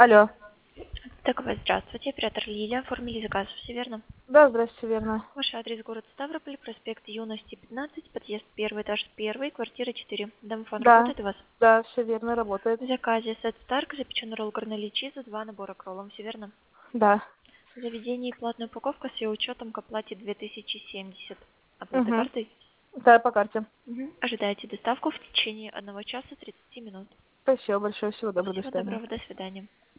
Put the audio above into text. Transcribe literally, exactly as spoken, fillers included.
Алло. Так вот, здравствуйте, оператор Лилия. Оформили заказ, все верно? Да, здравствуйте, верно. Ваш адрес город Ставрополь, проспект Юности, пятнадцать, подъезд первый, этаж первый, квартира четыре. Домофон Да, работает у вас? да, все верно, работает. В заказе сет Старк, запеченный ролл гарнели чиза, два набора к роллам, все верно? Да. Заведение и платная упаковка с ее учетом к оплате две тысячи семьдесят. Оплата Угу. картой? Да, по карте. Мгм. Ожидаете доставку в течение одного часа тридцати минут. Спасибо большое, всего доброго, до Всего свидания. доброго, до свидания.